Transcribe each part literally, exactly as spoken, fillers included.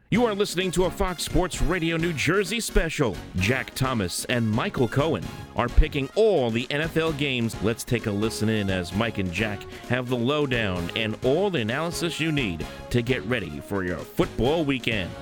You are listening to a Fox Sports Radio New Jersey special. Jack Thomas and Michael Cohen are picking all the N F L games. Let's take a listen in as Mike and Jack have the lowdown and all the analysis you need to get ready for your football weekend.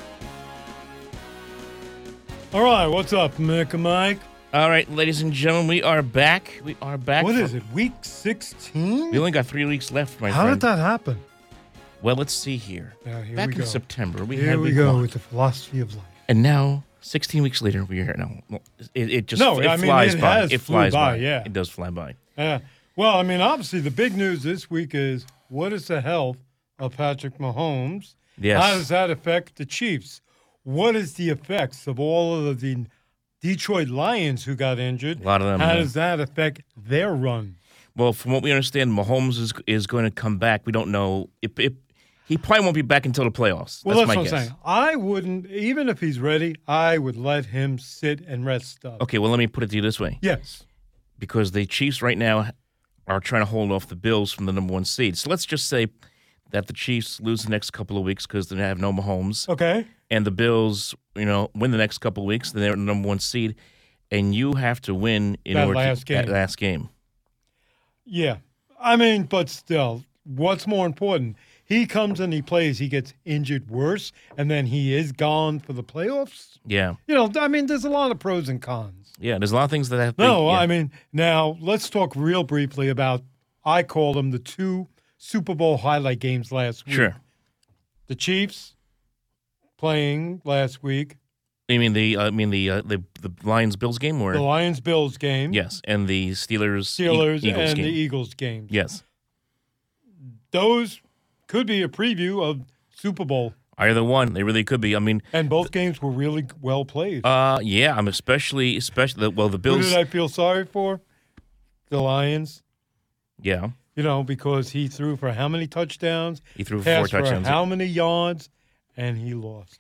All right, what's up, Mick and Mike? All right, ladies and gentlemen, we are back. We are back. What is it, week sixteen? We only got three weeks left, my How friend. did that happen? Well, let's see here. Yeah, here Back we in go. September, we Here had we week go one. with the philosophy of life. And now, sixteen weeks later, we are here. No, well, it, it just No, it I mean, flies it by. has It flew flies by, by. yeah. It does fly by. Yeah. Well, I mean, obviously, the big news this week is what is the health of Patrick Mahomes? Yes. How does that affect the Chiefs? What is the effects of all of the Detroit Lions who got injured? A lot of them. How yeah. does that affect their run? Well, from what we understand, Mahomes is is going to come back. We don't know. It, it, he probably won't be back until the playoffs. Well, that's that's, my what guess. I'm saying. I wouldn't, even if he's ready, I would let him sit and rest up. Okay, well, let me put it to you this way. Yes. Because the Chiefs right now are trying to hold off the Bills from the number one seed. So let's just say that the Chiefs lose the next couple of weeks because they have no Mahomes. Okay. And the Bills, you know, win the next couple of weeks, then they're the number one seed. And you have to win in That order last to game. that last game. Yeah. I mean, but still, what's more important? He comes and he plays, he gets injured worse, and then he is gone for the playoffs. Yeah. You know, I mean, there's a lot of pros and cons. Yeah, there's a lot of things that have to No, yeah. I mean, now let's talk real briefly about, I call them the two Super Bowl highlight games last week. Sure. The Chiefs playing last week, You mean the uh, I mean the uh, the the Lions Bills game or the Lions-Bills game. yes, and the Steelers Steelers e- Eagles and game. the Eagles game. Yes. Those could be a preview of Super Bowl. Either one, they really could be. I mean, And both games were really well played. uh yeah, I'm especially especially well the Who Bills did I feel sorry for? The Lions. yeah, You know, because he threw for how many touchdowns? he threw four Passed for touchdowns. how many yards? And he lost.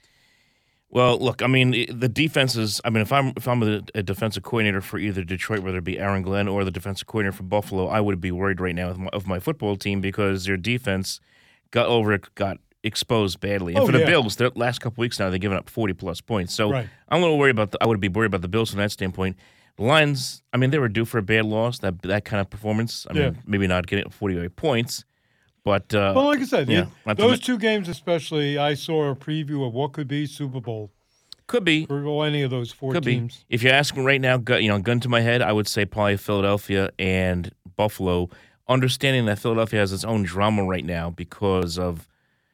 Well, look, I mean, it- the defense is. I mean, if I'm if I'm a, a defensive coordinator for either Detroit, whether it be Aaron Glenn or the defensive coordinator for Buffalo, I would be worried right now of my, of my football team because their defense got over got exposed badly. And Oh, for the yeah. Bills, the last couple weeks now they've given up forty plus points. So Right. I'm a little worried about. The, I would be worried about the Bills from that standpoint. The Lions, I mean, they were due for a bad loss. That that kind of performance. I Yeah. mean, maybe not getting forty-eight points, but uh, Well, like I said, yeah, it- not to those ma- two games especially, I saw a preview of what could be Super Bowl could be. for any of those four Could teams. be. If you ask me right now, gu- you know, gun to my head, I would say probably Philadelphia and Buffalo. Understanding that Philadelphia has its own drama right now because of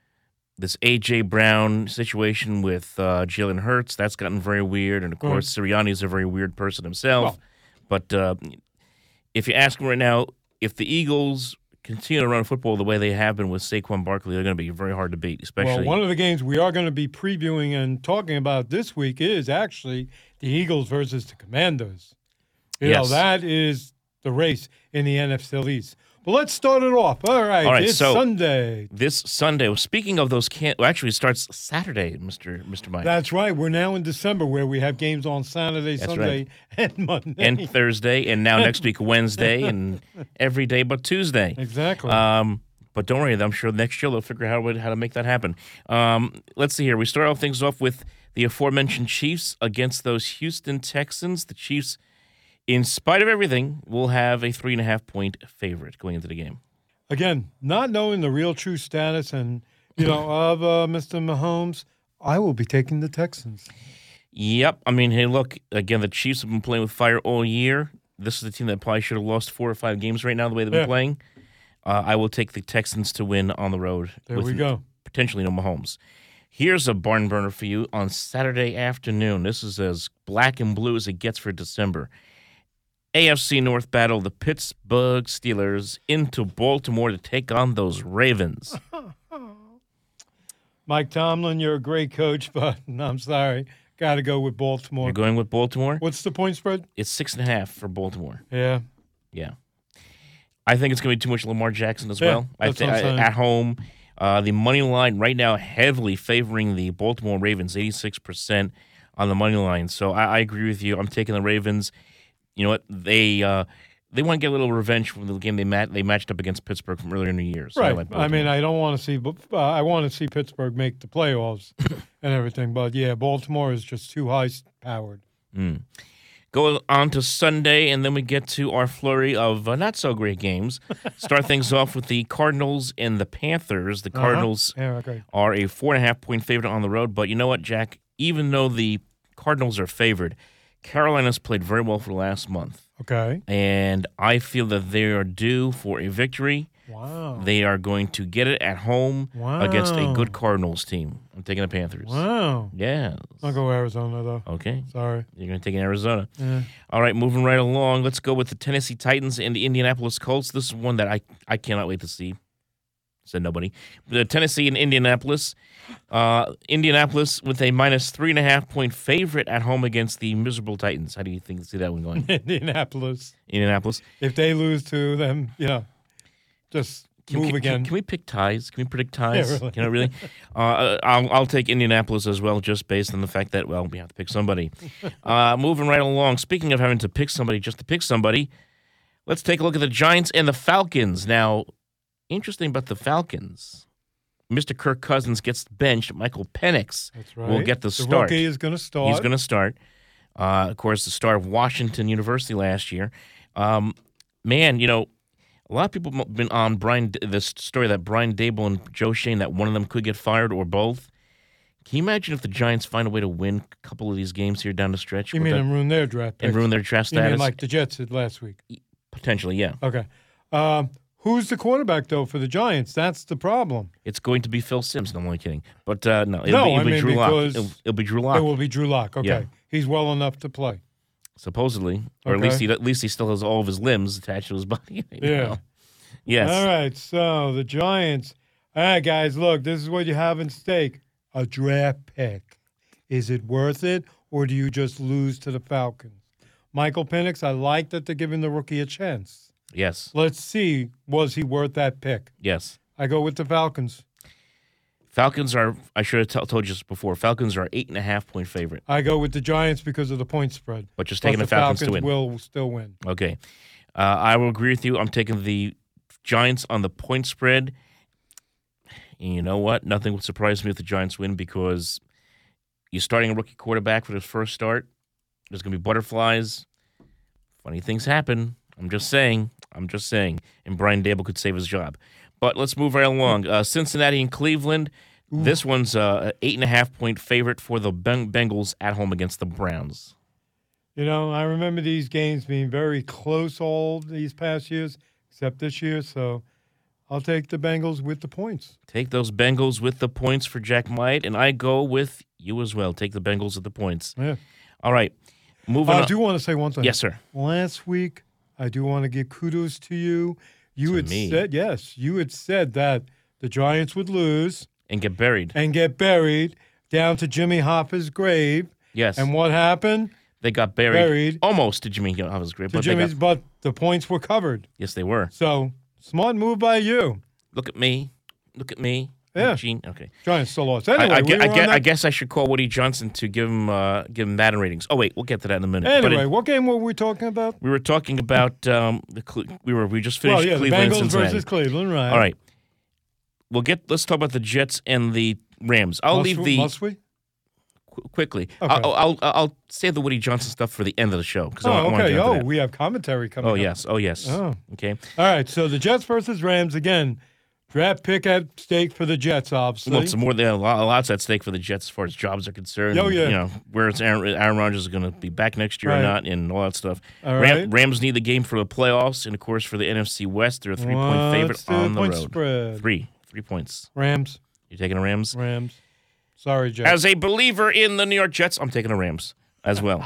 this A J. Brown situation with uh, Jalen Hurts. That's gotten very weird, and of course, Sirianni's a very weird person himself. Well. But uh, if you ask me right now, if the Eagles continue to run football the way they have been with Saquon Barkley, they're going to be very hard to beat, especially. Well, one of the games we are going to be previewing and talking about this week is actually the Eagles versus the Commandos. You know, Yes. that is the race in the N F L East. But let's start it off. All right, All right, it's so- Sunday. This Sunday, well, speaking of those, can't well, actually, it starts Saturday, Mister Mister Mike. That's right. We're now in December where we have games on Saturday, That's Sunday, and Monday. and Thursday, and now next week Wednesday, and every day but Tuesday. exactly. Um, but don't worry, I'm sure next year they'll figure out how to, how to make that happen. Um, let's see here. We start off things off with the aforementioned Chiefs against those Houston Texans. The Chiefs, in spite of everything, will have a three and a half point favorite going into the game. Again, not knowing the real true status and you know of uh, Mister Mahomes, I will be taking the Texans. Yep. I mean, hey, look, again, the Chiefs have been playing with fire all year. This is a team that probably should have lost four or five games right now, the way they've Yeah. been playing. Uh, I will take the Texans to win on the road. There with we go. Potentially no Mahomes. Here's a barn burner for you on Saturday afternoon. This is as black and blue as it gets for December. A F C North battle, the Pittsburgh Steelers into Baltimore to take on those Ravens. Mike Tomlin, you're a great coach, but I'm sorry, got to go with Baltimore. You're going with Baltimore? What's the point spread? It's six and a half for Baltimore. Yeah. Yeah. I think it's going to be too much Lamar Jackson as Yeah, well. I that's think what I'm saying. at home, uh, the money line right now heavily favoring the Baltimore Ravens, eighty-six percent on the money line. So I, I agree with you. I'm taking the Ravens. You know what? They uh, they want to get a little revenge from the game they mat- they matched up against Pittsburgh from earlier in the year. So I, Right. like I mean, Baltimore. I don't want to see, uh, I want to see Pittsburgh make the playoffs and everything. But yeah, Baltimore is just too high powered. Mm. Go on to Sunday, and then we get to our flurry of uh, not so great games. Start things off with the Cardinals and the Panthers. The Uh-huh. Cardinals Yeah, okay. are a four and a half point favorite on the road, but you know what, Jack? Even though the Cardinals are favored, Carolina's played very well for the last month. Okay. And I feel that they are due for a victory. Wow. They are going to get it at home Wow. against a good Cardinals team. I'm taking the Panthers. Wow. Yeah. I'll go Arizona, though. Okay. Sorry. You're going to take in Arizona. Yeah. All right, moving right along. Let's go with the Tennessee Titans and the Indianapolis Colts. This is one that I, I cannot wait to see. Said nobody. The Tennessee and Indianapolis. Uh, Indianapolis with a minus three and a half point favorite at home against the miserable Titans. How do you think see that one going? Indianapolis. Indianapolis. If they lose to them, yeah, just Can, move can- again. Can, can we pick ties? Can we predict ties? Yeah, really. Can I really? Uh, I'll, I'll take Indianapolis as well, just based on the fact that, well, we have to pick somebody. uh, moving right along. Speaking of having to pick somebody just to pick somebody, let's take a look at the Giants and the Falcons. Now, interesting about the Falcons. Mister Kirk Cousins gets benched. Michael Penix That's right. will get the, the start. rookie is going to start. He's going to start. Uh, of course, the star of Washington University last year. Um, man, you know, a lot of people have been on Brian. This story that Brian Dable and Joe Shane, that one of them could get fired or both. Can you imagine if the Giants find a way to win a couple of these games here down the stretch? You with mean that- and ruin their draft picks? and ruin their draft You mean status? like the Jets did last week? Potentially, yeah. Okay. Um, who's the quarterback, though, for the Giants? That's the problem. It's going to be Phil Simms. No, I'm only kidding. But uh, no, it'll No, be, it'll I be mean, Drew Lock. because It'll, it'll be Drew It Lock, will be Drew Lock. Okay. Yeah. He's well enough to play. supposedly, or at Okay. least he at least he still has all of his limbs attached to his body. you Yeah. know? Yes. All right. So the Giants. All right, guys, look, this is what you have in stake. A draft pick. Is it worth it, or do you just lose to the Falcons? Michael Penix, I like that they're giving the rookie a chance. Yes. Let's see, was he worth that pick? Yes. I go with the Falcons. Falcons are, I should have t- told you this before, Falcons are eight and a half point favorite, I go with the Giants because of the point spread. but just But taking the, Falcons, to win. will still win. Okay. Uh, I will agree with you. I'm taking the Giants on the point spread. And you know what? Nothing would surprise me if the Giants win because you're starting a rookie quarterback for his first start. There's going to be butterflies. Funny things happen. I'm just saying. I'm just saying. And Brian Dable could save his job. But let's move right along. Uh, Cincinnati and Cleveland. This one's uh, an eight and a half point favorite for the Ben- Bengals at home against the Browns. You know, I remember these games being very close all these past years, except this year. So I'll take the Bengals with the points. Take those Bengals with the points for Jack Might, and I go with you as well. Take the Bengals with the points. Yeah. All right. Moving I on. do want to say one thing. Yes, sir. Last week, I do want to give kudos to you. You To had me? said, yes, you had said that the Giants would lose And get buried. and get buried down to Jimmy Hoffa's grave. Yes. And what happened? They got buried. Buried. Almost to Jimmy Hoffa's grave. To But they Jimmy's, got, but the points were covered. yes, they were. So, smart move by you. Look at me. Look at me. Yeah. Gene. Okay. Giants still lost. I, Anyway, I, we gue- were I, on gue- I that- guess I should call Woody Johnson to give him uh, give him Madden ratings. Oh wait, we'll get to that in a minute. But Anyway, it- what game were we talking about? we were talking about um, the Cle- we were we just finished Well, yeah, the Cleveland and Bengals Cincinnati. versus Cleveland, right? All right. We'll get. Let's talk about the Jets and the Rams. I'll Must leave we- the Must we? qu- quickly. Okay. I'll, I'll I'll save the Woody Johnson stuff for the end of the show because I, Oh, want to okay. get into Oh, that. we have commentary coming Oh up. yes. Oh yes. Oh. Okay. All right, so the Jets versus Rams again. Draft pick at stake for the Jets, obviously. Well, it's more than a lot, lots at stake for the Jets as far as jobs are concerned. Oh, yeah. You know, where it's Aaron, Aaron Rodgers is going to be back next year Right. or not, and all that stuff. All Ram, right. Rams need the game for the playoffs, and of course for the N F C West, they're a three-point favorite What's the on the point road. spread? Three, three points. Rams, You taking the Rams? Rams. Sorry, Jets. As a believer in the New York Jets, I'm taking the Rams as well.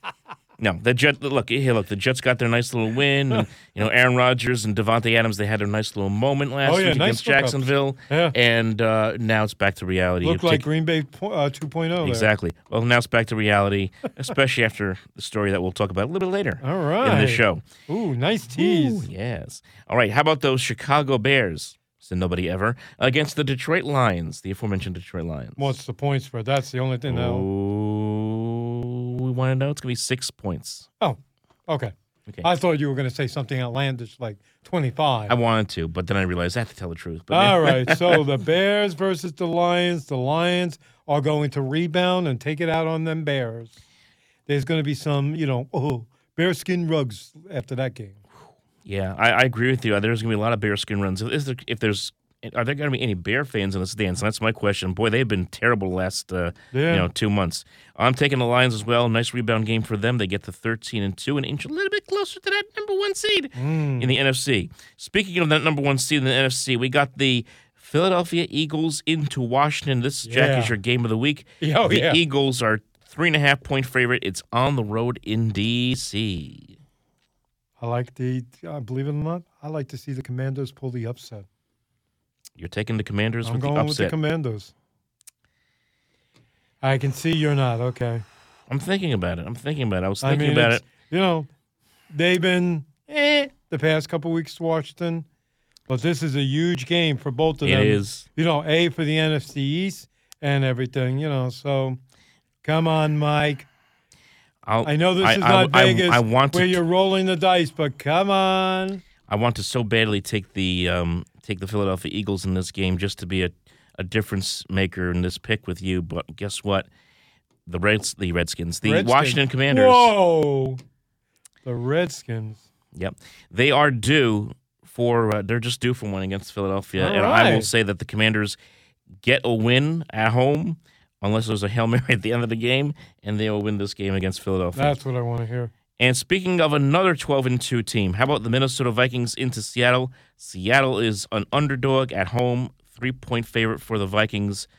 No, the Jet. Look, here, look. The Jets got their nice little win. And, you know, Aaron Rodgers and Devontae Adams. They had their nice little moment last Oh, yeah, week nice against hookups. Jacksonville, Yeah. and uh, now it's back to reality. Looked You like take- Green Bay po- uh, two point oh. there. Exactly. Well, now it's back to reality, especially after the story that we'll talk about a little bit later All right. in the show. Ooh, nice tease. Ooh, yes. All right. How about those Chicago Bears? Said nobody ever against the Detroit Lions, the aforementioned Detroit Lions. What's the point spread? That's the only thing that. Oh, we want to know. It's gonna be six points. Oh, okay. Okay. I thought you were going to say something outlandish like twenty-five. I wanted to, but then I realized I have to tell the truth. But All right. So the Bears versus the Lions. The Lions are going to rebound and take it out on them Bears. There's going to be some, you know, oh, bearskin rugs after that game. Yeah, I, I agree with you. There's going to be a lot of bearskin runs. Is there, if there's, are there going to be any Bear fans in the stands? That's my question. Boy, they've been terrible the last, uh, Yeah. you know, two months. I'm taking the Lions as well. Nice rebound game for them. They get to thirteen and two, and inch a little bit closer to that number one seed Mm. in the N F C. Speaking of that number one seed in the N F C, we got the Philadelphia Eagles into Washington. This, Jack, Yeah. is your game of the week. Oh, the yeah. Eagles are three and a half point favorite. It's on the road in D C. I like the, uh, believe it or not, I like to see the Commandos pull the upset. You're taking the Commanders I'm with going the with the upset. Commandos. I can see you're not. Okay. I'm thinking about it. I'm thinking about it. I was I thinking mean, about it's- it. You know, they've been eh, the past couple weeks to Washington, but this is a huge game for both of It them. is. You know, A, for the N F C East and everything, you know, so come on, Mike. I'll, I know this I, is I- not I- Vegas I want where to. you're rolling the dice, but come on. I want to so badly take the um, take the Philadelphia Eagles in this game just to be a, a difference maker in this pick with you. But guess what? The Reds, the Redskins, the Redskins. Washington Commanders. Whoa. The Redskins. Yep, they are due for. Uh, they're just due for one against Philadelphia, All and I will right. say that the Commanders get a win at home. Unless there's a Hail Mary at the end of the game, and they will win this game against Philadelphia. That's what I want to hear. And speaking of another twelve and two team, how about the Minnesota Vikings into Seattle? Seattle is an underdog at home, three-point favorite for the Vikings.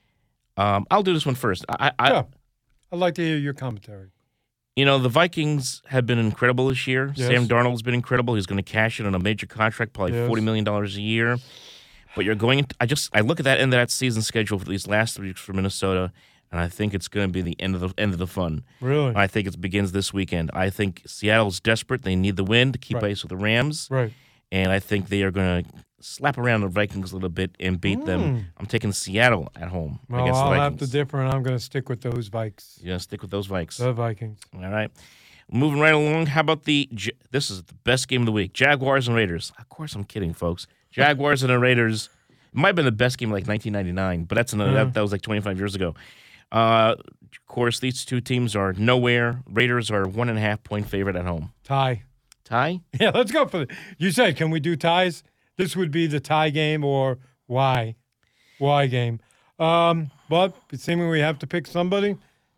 Um, I'll do this one first. I, I, Yeah. I'd like to hear your commentary. You know, the Vikings have been incredible this year. Yes. Sam Darnold's been incredible. He's going to cash in on a major contract, probably Yes. forty million dollars a year. But you're going – I just – I look at that end of that season schedule for these last three weeks for Minnesota, and I think it's going to be the end of the end of the fun. Really? I think it begins this weekend. I think Seattle's desperate. They need the win to keep Right. pace with the Rams. Right. And I think they are going to slap around the Vikings a little bit and beat them. I'm taking Seattle at home Well, against I'll the have Vikings. to differ, and I'm going to stick with those Vikes. You're going to stick with those Vikes. The Vikings. All right. Moving right along, how about the Ja- – this is the best game of the week. Jaguars and Raiders. Of course I'm kidding, folks. Jaguars and the Raiders. It might have been the best game like nineteen ninety-nine, but that's another, Yeah. that, that was like twenty-five years ago. Uh, of course, these two teams are nowhere. Raiders are one and a half point favorite at home. Tie. Tie? Yeah, let's go for it. You said, can we do ties? This would be the tie game or why? Why game. Um, but seeming we have to pick somebody.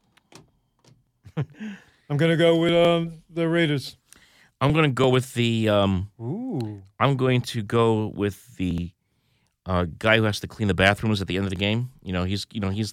I'm going to go with um, the Raiders. I'm going to go with the um, Ooh. I'm going to go with the uh, guy who has to clean the bathrooms at the end of the game. You know, he's you know he's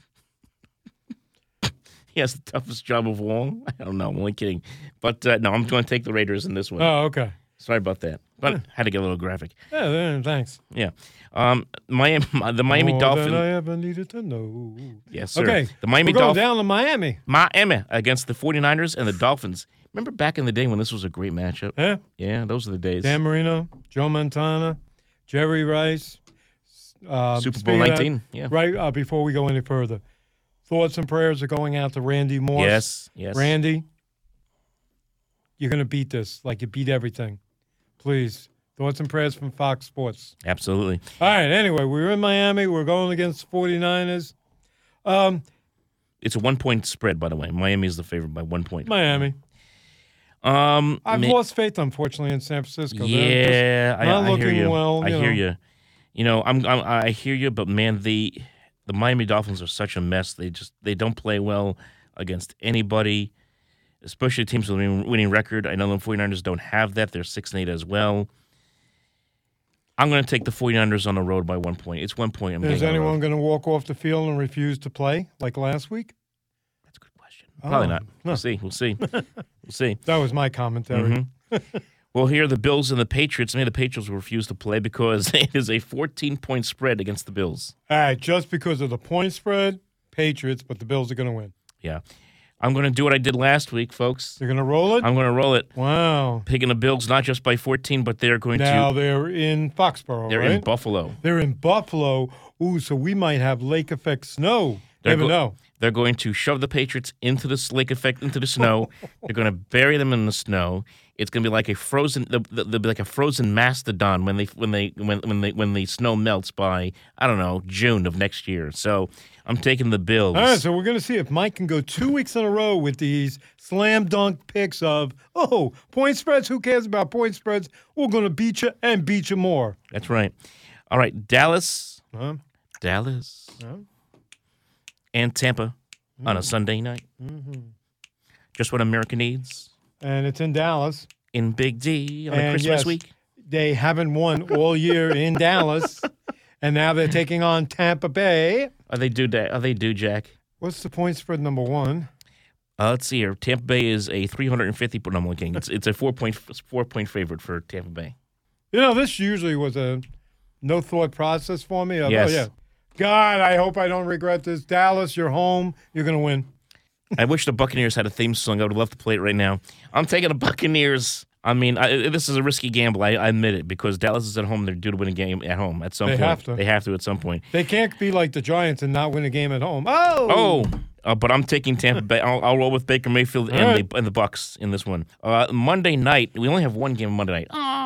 he has the toughest job of all. I don't know. I'm only kidding. But uh, no, I'm going to take the Raiders in this one. Oh, okay. Sorry about that. But had to get a little graphic. Yeah, then, thanks. Yeah. Um, Miami, the Miami More Dolphins. than I ever needed to know. Yes, sir. Okay. The Miami We're going Dolphins. down to Miami. Miami against the 49ers and the Dolphins. Remember back in the day when this was a great matchup? Yeah. Yeah, those are the days. Dan Marino, Joe Montana, Jerry Rice. Uh, Super Bowl speaking of that, nineteen. Yeah. Right uh, before we go any further, thoughts and prayers are going out to Randy Moss. Yes, yes. Randy, you're going to beat this like you beat everything. Please. Thoughts and prayers from Fox Sports. Absolutely. All right, anyway, we were in Miami. We're going against the 49ers. Um, It's a one-point spread, by the way. Miami is the favorite by one point. Miami. Um, I've ma- lost faith, unfortunately, in San Francisco. They're Yeah, I, not I hear looking you. well, I you hear know. you. You know, I'm, I'm I hear you, but man, the the Miami Dolphins are such a mess. They just they don't play well against anybody, especially teams with a winning- winning record. I know the 49ers don't have that. They're six and eight as well. I'm going to take the 49ers on the road by one point. It's one point. I'm Is getting on the anyone road. going to walk off the field and refuse to play like last week? That's a good question. Probably Oh, not. We'll huh. see. We'll see. We'll see. That was my commentary. Mhm. Well, here are the Bills and the Patriots. Maybe the Patriots will refuse to play because it is a fourteen-point spread against the Bills. All right, just because of the point spread, Patriots, but the Bills are going to win. Yeah. I'm going to do what I did last week, folks. They're going to roll it? I'm going to roll it. Wow. Picking the Bills not just by fourteen, but they're going Now to. they're in Foxborough, They're right? in Buffalo. They're in Buffalo. Ooh, so we might have lake effect snow. They're Never go- know. They're going to shove the Patriots into the lake effect, into the snow. They're going to bury them in the snow. It's gonna be like a frozen. They'll, they'll be like a frozen mastodon when they when they when when they when the snow melts by I don't know June of next year. So I'm taking the Bills. All right, so we're going to see if Mike can go two weeks in a row with these slam dunk picks of, oh, point spreads. Who cares about point spreads? We're going to beat you and beat you more. That's right. All right, Dallas, Huh? Dallas, Huh? and Tampa on a Sunday night. Mm-hmm. Just what America needs And it's in Dallas. in Big D on a And Christmas yes, week. They haven't won all year in Dallas, and now they're taking on Tampa Bay. Are they due? Da- Are they due, Jack? What's the point spread number one? Uh, let's see here. Tampa Bay is a three hundred fifty. No, I'm looking. It's it's a four point four point favorite for Tampa Bay. You know, this usually was a no thought process for me. Of, Yes. Oh, yeah. God, I hope I don't regret this. Dallas, you're home. You're going to win. I wish the Buccaneers had a theme song. I would love to play it right now. I'm taking the Buccaneers. I mean, I, this is a risky gamble. I, I admit it because Dallas is at home. They're due to win a game at home at some They point. have to. They have to at some point. They can't be like the Giants and not win a game at home. Oh! Oh, uh, but I'm taking Tampa Bay. I'll, I'll roll with Baker Mayfield and, right. the, and the Bucks in this one. Uh, Monday night, we only have one game on Monday night.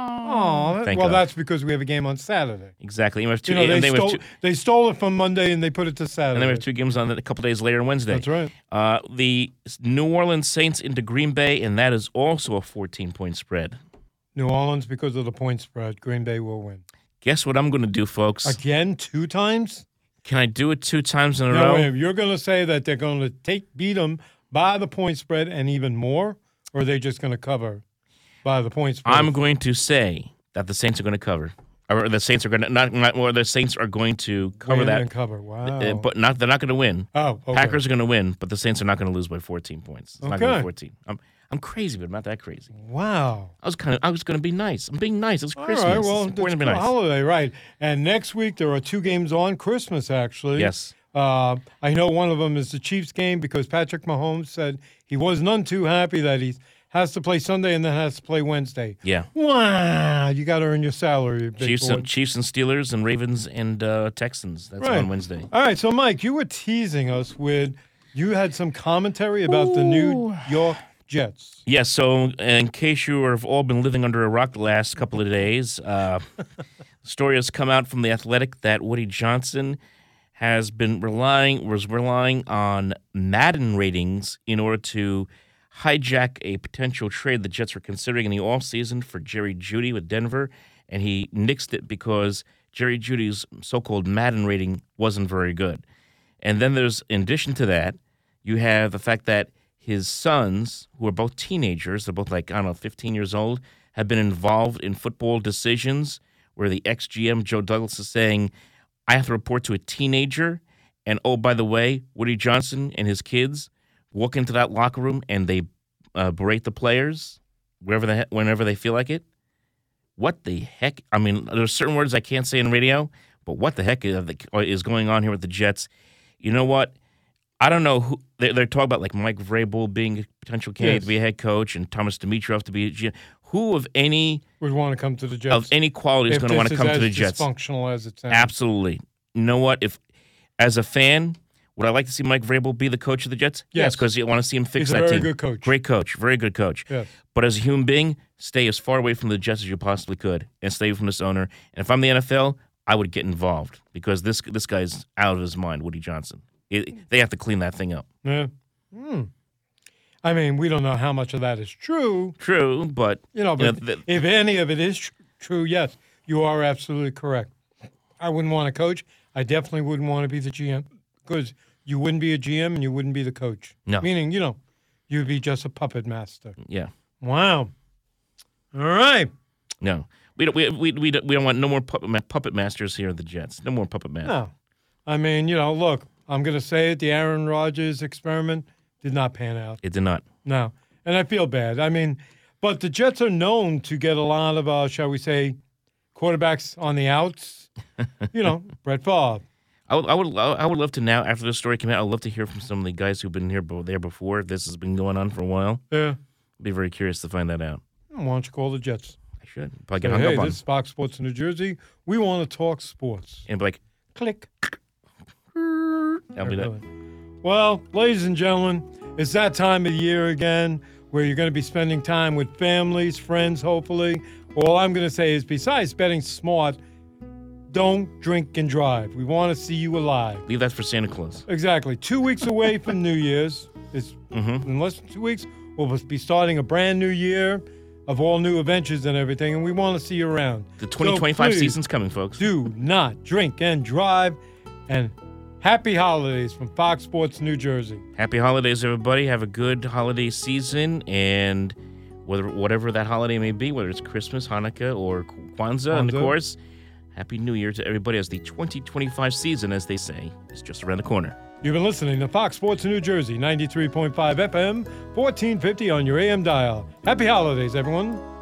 Oh, Thank well, God. that's because we have a game on Saturday. Exactly. And we have two, You know, and they then we have stole, two, they stole it from Monday and they put it to and Saturday. then we have two games on it a couple days later on Wednesday. That's right. Uh, the New Orleans Saints into Green Bay, and that is also a fourteen-point spread. New Orleans, because of the point spread, Green Bay will win. Guess what I'm going to do, folks? Again, two times? Can I do it two times in a No, row? wait, you're going to say that they're going to take beat them by the point spread and even more, or are they just going to cover by the point spread? I'm going to say that the Saints are going to cover, or the Saints are going to not, not or the Saints are going to cover Win that, and cover. Wow. uh, but not they're not going to win. oh, okay. Packers are going to win, but the Saints are not going to lose by fourteen points. It's not going to Okay. be fourteen. I'm I'm crazy, but I'm not that crazy. Wow. I was kind of I was going to be nice. I'm being nice. It's Christmas. All right, well, It's it's important to be a nice. holiday, right. And next week there are two games on Christmas, actually. Yes. Uh, I know one of them is the Chiefs game because Patrick Mahomes said he was none too happy that he has to play Sunday and then has to play Wednesday. Yeah. Wow, you got to earn your salary, big Chiefs boy. and, Chiefs and Steelers and Ravens and uh, Texans. That's Right. on Wednesday. All right, so Mike, you were teasing us with you had some commentary about the New York Jets. Yeah, so in case you have all been living under a rock the last couple of days, uh, the story has come out from The Athletic that Woody Johnson has been relying was relying on Madden ratings in order to hijack a potential trade the Jets were considering in the offseason for Jerry Jeudy with Denver, and he nixed it because Jerry Judy's so-called Madden rating wasn't very good. And then there's, in addition to that, you have the fact that his sons, who are both teenagers, they're both like, I don't know, fifteen years old, have been involved in football decisions where the ex-G M, Joe Douglas, is saying, I have to report to a teenager, and oh, by the way, Woody Johnson and his kids walk into that locker room and they uh, berate the players wherever they, whenever they feel like it. What the heck? I mean, there's certain words I can't say on radio, but what the heck is, is going on here with the Jets? You know what? I don't know who they're, they're talking about, like Mike Vrabel being a potential candidate Yes. to be a head coach, and Thomas Dimitroff to be a G M. Who of any Would want to come to the Jets. of any quality is if going to want to this come is to the as Jets? Dysfunctional as it sounds. Absolutely. You know what? If as a fan, would I like to see Mike Vrabel be the coach of the Jets? Yes. because you want to see him fix He's a that very team. good coach. Great coach, very good coach. Yes. But as a human being, stay as far away from the Jets as you possibly could, and stay from this owner. And if I'm the N F L, I would get involved because this this guy's out of his mind, Woody Johnson. It, they have to clean that thing up. Yeah. Hmm. I mean, we don't know how much of that is true. True, but You know, you know, but the- if any of it is tr- true, yes, you are absolutely correct. I wouldn't want to coach. I definitely wouldn't want to be the G M because you wouldn't be a G M and you wouldn't be the coach. No. Meaning, you know, you'd be just a puppet master. yeah, Wow. All right. no, we don't. We we we don't, we don't want no more puppet, ma- puppet masters here at the Jets. No more puppet masters. No. I mean, you know, look, I'm going to say it. The Aaron Rodgers experiment did not pan out. It did not. No. And I feel bad. I mean, but the Jets are known to get a lot of, uh, shall we say, quarterbacks on the outs. You know, Brett Favre. I would, I would, I would love to now. After this story came out, I'd love to hear from some of the guys who've been here bo- there before. This has been going on for a while. Yeah. I'd be very curious to find that out. Why don't you call the Jets? I should. Probably Say, get hung hey, up on. this is Fox Sports New Jersey. We want to talk sports. And be like, Click. I'll be that. Well, ladies and gentlemen, it's that time of the year again where you're going to be spending time with families, friends, hopefully. All I'm going to say is, besides betting smart, don't drink and drive. We want to see you alive. Leave that for Santa Claus. Exactly. Two weeks away from New Year's. It's, Mm-hmm. in less than two weeks, we'll be starting a brand new year of all new adventures and everything, and we want to see you around. The twenty twenty-five So please, season's coming, folks. do not drink and drive. And happy holidays from Fox Sports New Jersey. Happy holidays, everybody. Have a good holiday season, and whether whatever that holiday may be, whether it's Christmas, Hanukkah, or Kwanzaa, and of Kwanzaa. course, Happy New Year to everybody as the twenty twenty-five season, as they say, is just around the corner. You've been listening to Fox Sports New Jersey, ninety-three point five F M, fourteen fifty on your A M dial. Happy holidays, everyone.